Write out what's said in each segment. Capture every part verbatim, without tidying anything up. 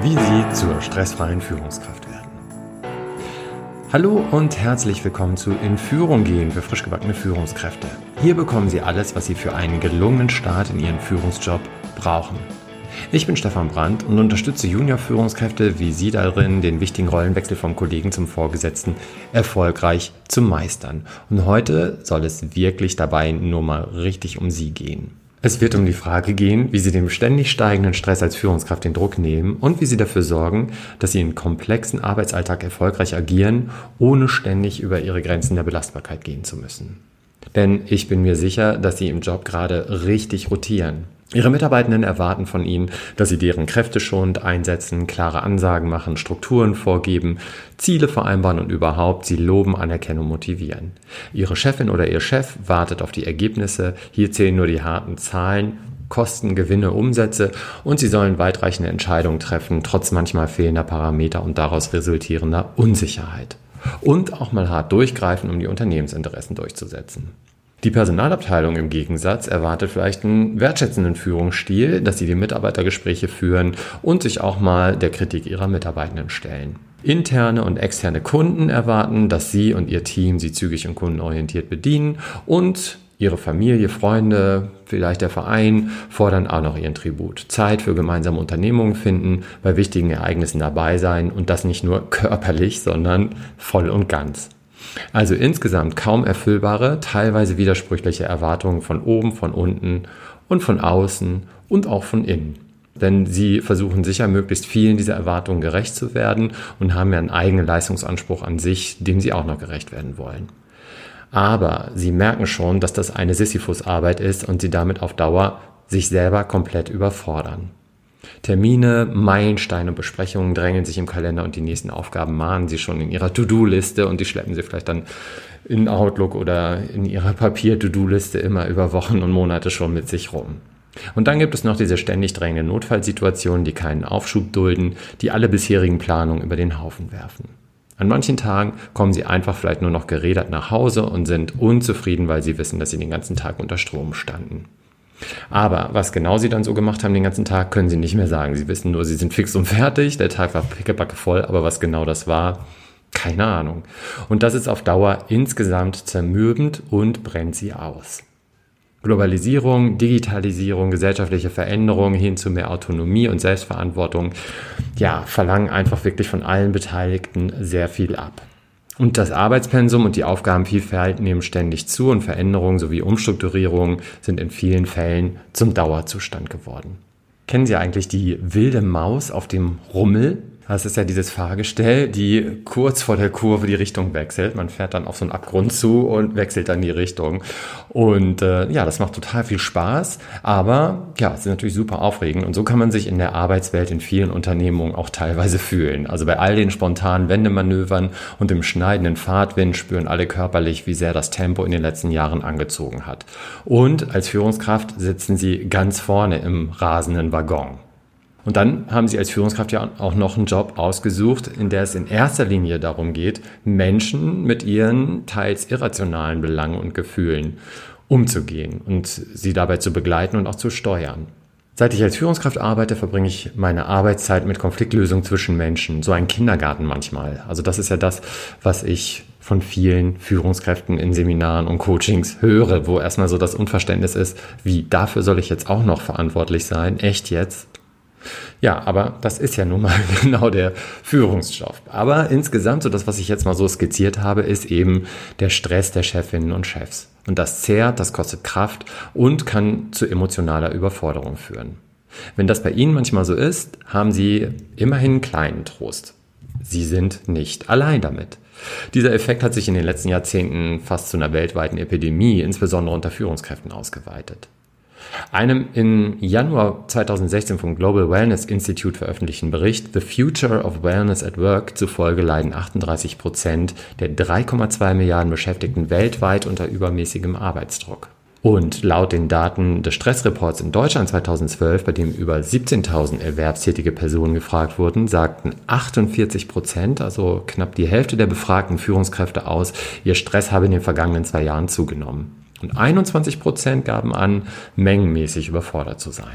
wie Sie zur stressfreien Führungskraft werden. Hallo und herzlich willkommen zu In Führung gehen für frisch gebackene Führungskräfte. Hier bekommen Sie alles, was Sie für einen gelungenen Start in Ihren Führungsjob brauchen. Ich bin Stefan Brandt und unterstütze Junior-Führungskräfte wie Sie darin, den wichtigen Rollenwechsel vom Kollegen zum Vorgesetzten erfolgreich zu meistern. Und heute soll es wirklich dabei nur mal richtig um Sie gehen. Es wird um die Frage gehen, wie Sie dem ständig steigenden Stress als Führungskraft den Druck nehmen und wie Sie dafür sorgen, dass Sie in komplexen Arbeitsalltag erfolgreich agieren, ohne ständig über Ihre Grenzen der Belastbarkeit gehen zu müssen. Denn ich bin mir sicher, dass Sie im Job gerade richtig rotieren. Ihre Mitarbeitenden erwarten von Ihnen, dass Sie deren Kräfte schonend einsetzen, klare Ansagen machen, Strukturen vorgeben, Ziele vereinbaren und überhaupt Sie loben, anerkennen und motivieren. Ihre Chefin oder Ihr Chef wartet auf die Ergebnisse, hier zählen nur die harten Zahlen, Kosten, Gewinne, Umsätze und Sie sollen weitreichende Entscheidungen treffen, trotz manchmal fehlender Parameter und daraus resultierender Unsicherheit. Und auch mal hart durchgreifen, um die Unternehmensinteressen durchzusetzen. Die Personalabteilung im Gegensatz erwartet vielleicht einen wertschätzenden Führungsstil, dass sie die Mitarbeitergespräche führen und sich auch mal der Kritik ihrer Mitarbeitenden stellen. Interne und externe Kunden erwarten, dass Sie und Ihr Team sie zügig und kundenorientiert bedienen und Ihre Familie, Freunde, vielleicht der Verein fordern auch noch ihren Tribut. Zeit für gemeinsame Unternehmungen finden, bei wichtigen Ereignissen dabei sein und das nicht nur körperlich, sondern voll und ganz. Also insgesamt kaum erfüllbare, teilweise widersprüchliche Erwartungen von oben, von unten und von außen und auch von innen. Denn sie versuchen sicher möglichst vielen dieser Erwartungen gerecht zu werden und haben ja einen eigenen Leistungsanspruch an sich, dem sie auch noch gerecht werden wollen. Aber sie merken schon, dass das eine Sisyphus-Arbeit ist und sie damit auf Dauer sich selber komplett überfordern. Termine, Meilensteine und Besprechungen drängen sich im Kalender und die nächsten Aufgaben mahnen sie schon in ihrer To-Do-Liste und die schleppen sie vielleicht dann in Outlook oder in ihrer Papier-To-Do-Liste immer über Wochen und Monate schon mit sich rum. Und dann gibt es noch diese ständig drängenden Notfallsituationen, die keinen Aufschub dulden, die alle bisherigen Planungen über den Haufen werfen. An manchen Tagen kommen sie einfach vielleicht nur noch gerädert nach Hause und sind unzufrieden, weil sie wissen, dass sie den ganzen Tag unter Strom standen. Aber was genau sie dann so gemacht haben den ganzen Tag, können sie nicht mehr sagen. Sie wissen nur, sie sind fix und fertig, der Tag war pickebacke voll, aber was genau das war, keine Ahnung. Und das ist auf Dauer insgesamt zermürbend und brennt sie aus. Globalisierung, Digitalisierung, gesellschaftliche Veränderungen hin zu mehr Autonomie und Selbstverantwortung, ja, verlangen einfach wirklich von allen Beteiligten sehr viel ab. Und das Arbeitspensum und die Aufgabenvielfalt nehmen ständig zu und Veränderungen sowie Umstrukturierungen sind in vielen Fällen zum Dauerzustand geworden. Kennen Sie eigentlich die wilde Maus auf dem Rummel? Das ist ja dieses Fahrgestell, die kurz vor der Kurve die Richtung wechselt. Man fährt dann auf so einen Abgrund zu und wechselt dann die Richtung. Und äh, ja, das macht total viel Spaß, aber ja, es ist natürlich super aufregend. Und so kann man sich in der Arbeitswelt in vielen Unternehmungen auch teilweise fühlen. Also bei all den spontanen Wendemanövern und dem schneidenden Fahrtwind spüren alle körperlich, wie sehr das Tempo in den letzten Jahren angezogen hat. Und als Führungskraft sitzen Sie ganz vorne im rasenden Waggon. Und dann haben Sie als Führungskraft ja auch noch einen Job ausgesucht, in der es in erster Linie darum geht, Menschen mit ihren teils irrationalen Belangen und Gefühlen umzugehen und sie dabei zu begleiten und auch zu steuern. Seit ich als Führungskraft arbeite, verbringe ich meine Arbeitszeit mit Konfliktlösung zwischen Menschen, so ein Kindergarten manchmal. Also das ist ja das, was ich von vielen Führungskräften in Seminaren und Coachings höre, wo erstmal so das Unverständnis ist, wie, dafür soll ich jetzt auch noch verantwortlich sein? Echt jetzt? Ja, aber das ist ja nun mal genau der Führungsjob. Aber insgesamt, so das, was ich jetzt mal so skizziert habe, ist eben der Stress der Chefinnen und Chefs. Und das zehrt, das kostet Kraft und kann zu emotionaler Überforderung führen. Wenn das bei Ihnen manchmal so ist, haben Sie immerhin kleinen Trost. Sie sind nicht allein damit. Dieser Effekt hat sich in den letzten Jahrzehnten fast zu einer weltweiten Epidemie, insbesondere unter Führungskräften, ausgeweitet. Einem im Januar zweitausendsechzehn vom Global Wellness Institute veröffentlichten Bericht The Future of Wellness at Work zufolge leiden achtunddreißig Prozent der drei Komma zwei Milliarden Beschäftigten weltweit unter übermäßigem Arbeitsdruck. Und laut den Daten des Stressreports in Deutschland zweitausendzwölf, bei dem über siebzehntausend erwerbstätige Personen gefragt wurden, sagten achtundvierzig Prozent, also knapp die Hälfte der befragten Führungskräfte aus, ihr Stress habe in den vergangenen zwei Jahren zugenommen. Und einundzwanzig Prozent gaben an, mengenmäßig überfordert zu sein.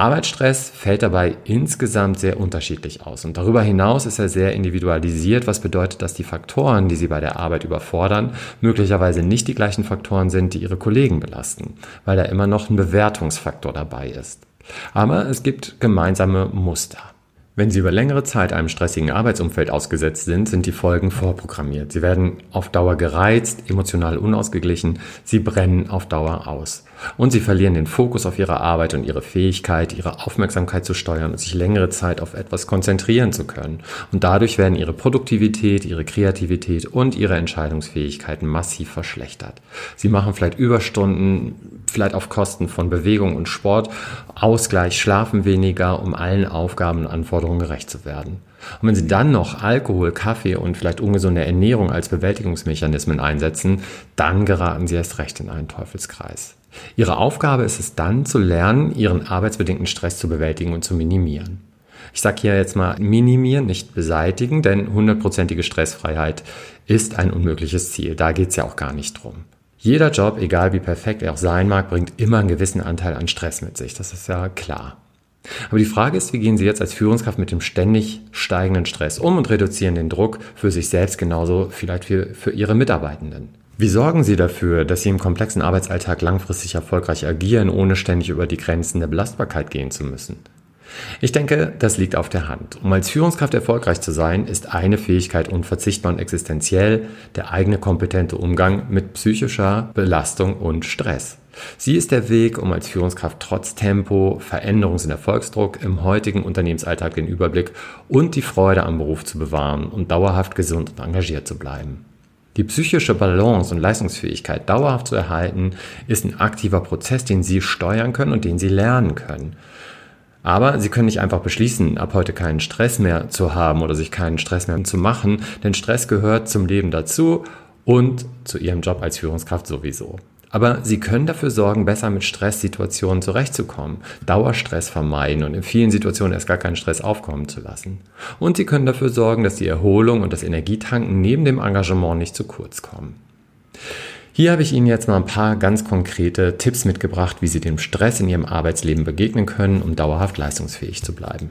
Arbeitsstress fällt dabei insgesamt sehr unterschiedlich aus und darüber hinaus ist er sehr individualisiert, was bedeutet, dass die Faktoren, die Sie bei der Arbeit überfordern, möglicherweise nicht die gleichen Faktoren sind, die Ihre Kollegen belasten, weil da immer noch ein Bewertungsfaktor dabei ist. Aber es gibt gemeinsame Muster. Wenn Sie über längere Zeit einem stressigen Arbeitsumfeld ausgesetzt sind, sind die Folgen vorprogrammiert. Sie werden auf Dauer gereizt, emotional unausgeglichen, Sie brennen auf Dauer aus. Und Sie verlieren den Fokus auf Ihre Arbeit und Ihre Fähigkeit, Ihre Aufmerksamkeit zu steuern und sich längere Zeit auf etwas konzentrieren zu können. Und dadurch werden Ihre Produktivität, Ihre Kreativität und Ihre Entscheidungsfähigkeiten massiv verschlechtert. Sie machen vielleicht Überstunden, vielleicht auf Kosten von Bewegung und Sport, Ausgleich, schlafen weniger, um allen Aufgaben und Anforderungen gerecht zu werden. Und wenn Sie dann noch Alkohol, Kaffee und vielleicht ungesunde Ernährung als Bewältigungsmechanismen einsetzen, dann geraten Sie erst recht in einen Teufelskreis. Ihre Aufgabe ist es dann, zu lernen, Ihren arbeitsbedingten Stress zu bewältigen und zu minimieren. Ich sage hier jetzt mal minimieren, nicht beseitigen, denn hundertprozentige Stressfreiheit ist ein unmögliches Ziel. Da geht es ja auch gar nicht drum. Jeder Job, egal wie perfekt er auch sein mag, bringt immer einen gewissen Anteil an Stress mit sich. Das ist ja klar. Aber die Frage ist, wie gehen Sie jetzt als Führungskraft mit dem ständig steigenden Stress um und reduzieren den Druck für sich selbst genauso vielleicht für, für Ihre Mitarbeitenden? Wie sorgen Sie dafür, dass Sie im komplexen Arbeitsalltag langfristig erfolgreich agieren, ohne ständig über die Grenzen der Belastbarkeit gehen zu müssen? Ich denke, das liegt auf der Hand. Um als Führungskraft erfolgreich zu sein, ist eine Fähigkeit unverzichtbar und existenziell: der eigene kompetente Umgang mit psychischer Belastung und Stress. Sie ist der Weg, um als Führungskraft trotz Tempo, Veränderungs- und Erfolgsdruck im heutigen Unternehmensalltag den Überblick und die Freude am Beruf zu bewahren und dauerhaft gesund und engagiert zu bleiben. Die psychische Balance und Leistungsfähigkeit dauerhaft zu erhalten, ist ein aktiver Prozess, den Sie steuern können und den Sie lernen können. Aber Sie können nicht einfach beschließen, ab heute keinen Stress mehr zu haben oder sich keinen Stress mehr zu machen, denn Stress gehört zum Leben dazu und zu Ihrem Job als Führungskraft sowieso. Aber Sie können dafür sorgen, besser mit Stresssituationen zurechtzukommen, Dauerstress vermeiden und in vielen Situationen erst gar keinen Stress aufkommen zu lassen. Und Sie können dafür sorgen, dass die Erholung und das Energietanken neben dem Engagement nicht zu kurz kommen. Hier habe ich Ihnen jetzt mal ein paar ganz konkrete Tipps mitgebracht, wie Sie dem Stress in Ihrem Arbeitsleben begegnen können, um dauerhaft leistungsfähig zu bleiben.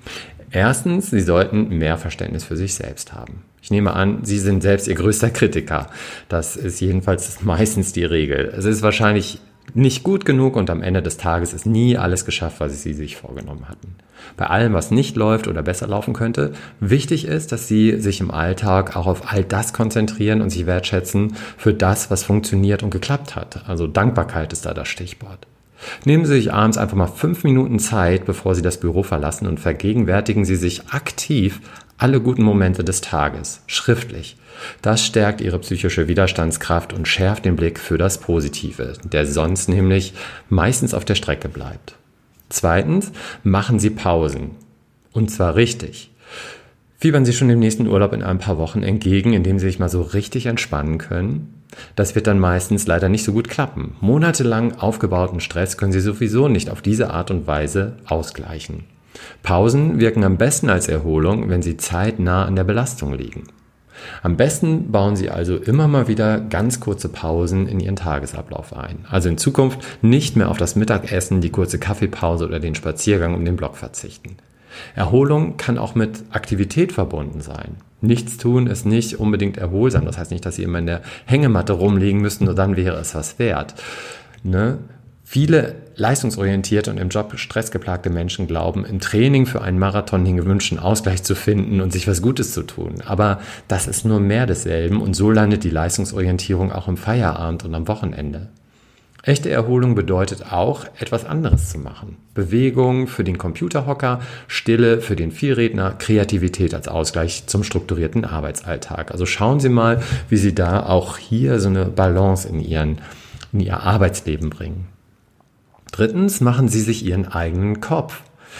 Erstens, Sie sollten mehr Verständnis für sich selbst haben. Ich nehme an, Sie sind selbst Ihr größter Kritiker. Das ist jedenfalls meistens die Regel. Es ist wahrscheinlich nicht gut genug und am Ende des Tages ist nie alles geschafft, was Sie sich vorgenommen hatten. Bei allem, was nicht läuft oder besser laufen könnte, wichtig ist, dass Sie sich im Alltag auch auf all das konzentrieren und sich wertschätzen für das, was funktioniert und geklappt hat. Also Dankbarkeit ist da das Stichwort. Nehmen Sie sich abends einfach mal fünf Minuten Zeit, bevor Sie das Büro verlassen, und vergegenwärtigen Sie sich aktiv alle guten Momente des Tages, schriftlich. Das stärkt Ihre psychische Widerstandskraft und schärft den Blick für das Positive, der sonst nämlich meistens auf der Strecke bleibt. Zweitens, machen Sie Pausen. Und zwar richtig. Fiebern Sie schon dem nächsten Urlaub in ein paar Wochen entgegen, indem Sie sich mal so richtig entspannen können. Das wird dann meistens leider nicht so gut klappen. Monatelang aufgebauten Stress können Sie sowieso nicht auf diese Art und Weise ausgleichen. Pausen wirken am besten als Erholung, wenn sie zeitnah an der Belastung liegen. Am besten bauen Sie also immer mal wieder ganz kurze Pausen in Ihren Tagesablauf ein. Also in Zukunft nicht mehr auf das Mittagessen, die kurze Kaffeepause oder den Spaziergang um den Block verzichten. Erholung kann auch mit Aktivität verbunden sein. Nichts tun ist nicht unbedingt erholsam. Das heißt nicht, dass Sie immer in der Hängematte rumliegen müssen, nur dann wäre es was wert. Ne? Viele leistungsorientierte und im Job stressgeplagte Menschen glauben, im Training für einen Marathon den gewünschten Ausgleich zu finden und sich was Gutes zu tun. Aber das ist nur mehr desselben und so landet die Leistungsorientierung auch im Feierabend und am Wochenende. Echte Erholung bedeutet auch, etwas anderes zu machen. Bewegung für den Computerhocker, Stille für den Vielredner, Kreativität als Ausgleich zum strukturierten Arbeitsalltag. Also schauen Sie mal, wie Sie da auch hier so eine Balance in Ihren, in Ihr Arbeitsleben bringen. Drittens, machen Sie sich Ihren eigenen Kopf.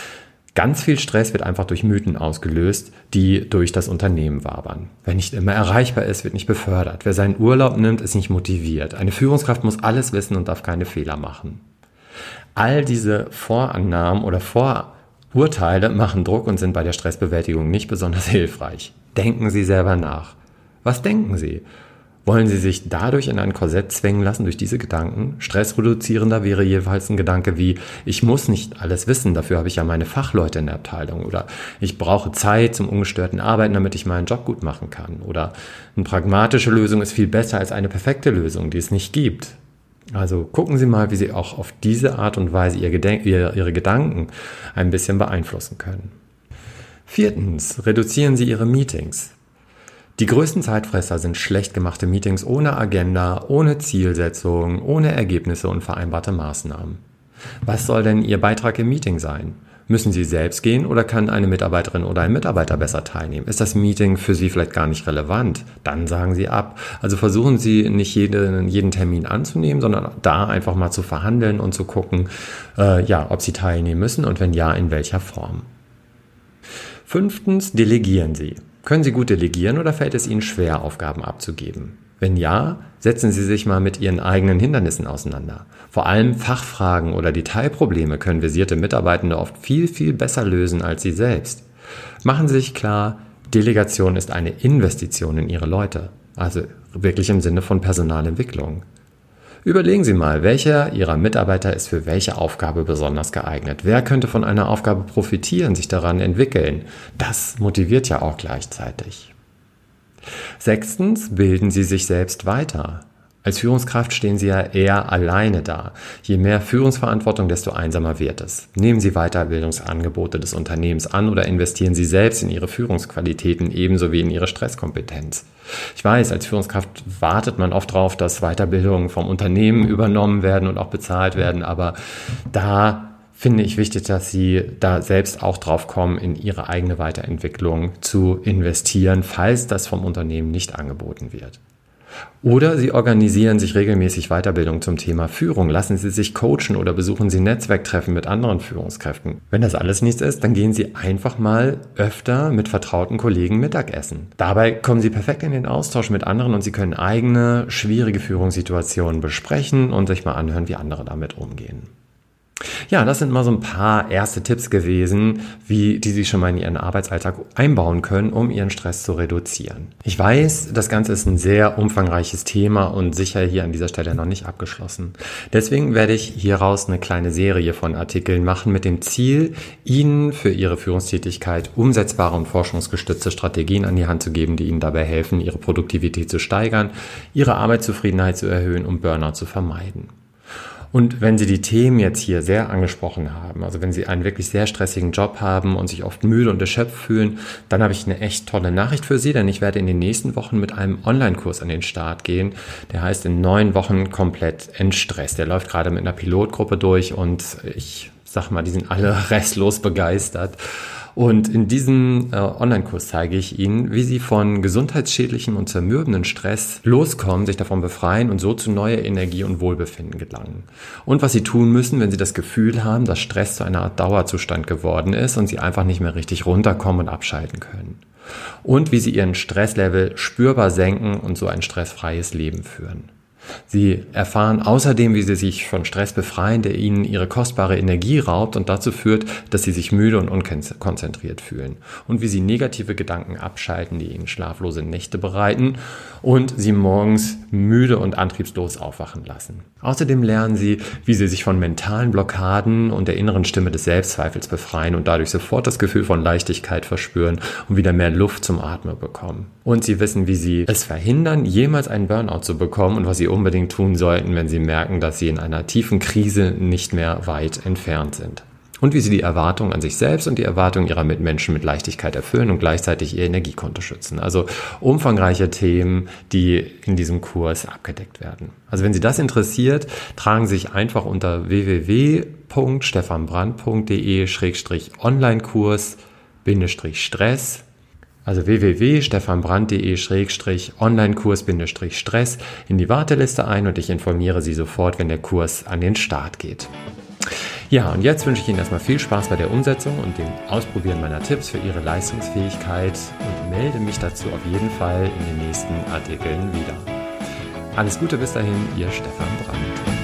Ganz viel Stress wird einfach durch Mythen ausgelöst, die durch das Unternehmen wabern. Wer nicht immer erreichbar ist, wird nicht befördert. Wer seinen Urlaub nimmt, ist nicht motiviert. Eine Führungskraft muss alles wissen und darf keine Fehler machen. All diese Vorannahmen oder Vorurteile machen Druck und sind bei der Stressbewältigung nicht besonders hilfreich. Denken Sie selber nach. Was denken Sie? Wollen Sie sich dadurch in ein Korsett zwängen lassen durch diese Gedanken? Stressreduzierender wäre jedenfalls ein Gedanke wie, ich muss nicht alles wissen, dafür habe ich ja meine Fachleute in der Abteilung. Oder ich brauche Zeit zum ungestörten Arbeiten, damit ich meinen Job gut machen kann. Oder eine pragmatische Lösung ist viel besser als eine perfekte Lösung, die es nicht gibt. Also gucken Sie mal, wie Sie auch auf diese Art und Weise Ihr Gedenk- Ihre Gedanken ein bisschen beeinflussen können. Viertens, reduzieren Sie Ihre Meetings. Die größten Zeitfresser sind schlecht gemachte Meetings ohne Agenda, ohne Zielsetzung, ohne Ergebnisse und vereinbarte Maßnahmen. Was soll denn Ihr Beitrag im Meeting sein? Müssen Sie selbst gehen oder kann eine Mitarbeiterin oder ein Mitarbeiter besser teilnehmen? Ist das Meeting für Sie vielleicht gar nicht relevant? Dann sagen Sie ab. Also versuchen Sie nicht jeden, jeden Termin anzunehmen, sondern da einfach mal zu verhandeln und zu gucken, äh, ja, ob Sie teilnehmen müssen und wenn ja, in welcher Form. Fünftens, delegieren Sie. Können Sie gut delegieren oder fällt es Ihnen schwer, Aufgaben abzugeben? Wenn ja, setzen Sie sich mal mit Ihren eigenen Hindernissen auseinander. Vor allem Fachfragen oder Detailprobleme können versierte Mitarbeitende oft viel, viel besser lösen als Sie selbst. Machen Sie sich klar, Delegation ist eine Investition in Ihre Leute, also wirklich im Sinne von Personalentwicklung. Überlegen Sie mal, welcher Ihrer Mitarbeiter ist für welche Aufgabe besonders geeignet. Wer könnte von einer Aufgabe profitieren, sich daran entwickeln? Das motiviert ja auch gleichzeitig. Sechstens, bilden Sie sich selbst weiter. Als Führungskraft stehen Sie ja eher alleine da. Je mehr Führungsverantwortung, desto einsamer wird es. Nehmen Sie Weiterbildungsangebote des Unternehmens an oder investieren Sie selbst in Ihre Führungsqualitäten ebenso wie in Ihre Stresskompetenz. Ich weiß, als Führungskraft wartet man oft darauf, dass Weiterbildungen vom Unternehmen übernommen werden und auch bezahlt werden, aber da finde ich wichtig, dass Sie da selbst auch drauf kommen, in Ihre eigene Weiterentwicklung zu investieren, falls das vom Unternehmen nicht angeboten wird. Oder Sie organisieren sich regelmäßig Weiterbildung zum Thema Führung. Lassen Sie sich coachen oder besuchen Sie Netzwerktreffen mit anderen Führungskräften. Wenn das alles nichts ist, dann gehen Sie einfach mal öfter mit vertrauten Kollegen Mittagessen. Dabei kommen Sie perfekt in den Austausch mit anderen und Sie können eigene, schwierige Führungssituationen besprechen und sich mal anhören, wie andere damit umgehen. Ja, das sind mal so ein paar erste Tipps gewesen, wie die Sie schon mal in Ihren Arbeitsalltag einbauen können, um Ihren Stress zu reduzieren. Ich weiß, das Ganze ist ein sehr umfangreiches Thema und sicher hier an dieser Stelle noch nicht abgeschlossen. Deswegen werde ich hieraus eine kleine Serie von Artikeln machen mit dem Ziel, Ihnen für Ihre Führungstätigkeit umsetzbare und forschungsgestützte Strategien an die Hand zu geben, die Ihnen dabei helfen, Ihre Produktivität zu steigern, Ihre Arbeitszufriedenheit zu erhöhen und Burnout zu vermeiden. Und wenn Sie die Themen jetzt hier sehr angesprochen haben, also wenn Sie einen wirklich sehr stressigen Job haben und sich oft müde und erschöpft fühlen, dann habe ich eine echt tolle Nachricht für Sie, denn ich werde in den nächsten Wochen mit einem Online-Kurs an den Start gehen. Der heißt in neun Wochen komplett entstresst. Der läuft gerade mit einer Pilotgruppe durch und ich sag mal, die sind alle restlos begeistert. Und in diesem äh, Online-Kurs zeige ich Ihnen, wie Sie von gesundheitsschädlichem und zermürbenden Stress loskommen, sich davon befreien und so zu neuer Energie und Wohlbefinden gelangen. Und was Sie tun müssen, wenn Sie das Gefühl haben, dass Stress zu einer Art Dauerzustand geworden ist und Sie einfach nicht mehr richtig runterkommen und abschalten können. Und wie Sie Ihren Stresslevel spürbar senken und so ein stressfreies Leben führen. Sie erfahren außerdem, wie Sie sich von Stress befreien, der Ihnen Ihre kostbare Energie raubt und dazu führt, dass Sie sich müde und unkonzentriert fühlen. Und wie Sie negative Gedanken abschalten, die Ihnen schlaflose Nächte bereiten und Sie morgens müde und antriebslos aufwachen lassen. Außerdem lernen Sie, wie Sie sich von mentalen Blockaden und der inneren Stimme des Selbstzweifels befreien und dadurch sofort das Gefühl von Leichtigkeit verspüren und wieder mehr Luft zum Atmen bekommen. Und Sie wissen, wie Sie es verhindern, jemals einen Burnout zu bekommen und was Sie unbedingt tun sollten, wenn Sie merken, dass Sie in einer tiefen Krise nicht mehr weit entfernt sind. Und wie Sie die Erwartungen an sich selbst und die Erwartungen Ihrer Mitmenschen mit Leichtigkeit erfüllen und gleichzeitig Ihr Energiekonto schützen. Also umfangreiche Themen, die in diesem Kurs abgedeckt werden. Also wenn Sie das interessiert, tragen Sie sich einfach unter w w w punkt stefanbrand punkt d e slash onlinekurs stress also w w w punkt stefanbrand punkt d e slash onlinekurs stress in die Warteliste ein und ich informiere Sie sofort, wenn der Kurs an den Start geht. Ja, und jetzt wünsche ich Ihnen erstmal viel Spaß bei der Umsetzung und dem Ausprobieren meiner Tipps für Ihre Leistungsfähigkeit und melde mich dazu auf jeden Fall in den nächsten Artikeln wieder. Alles Gute bis dahin, Ihr Stefan Brand.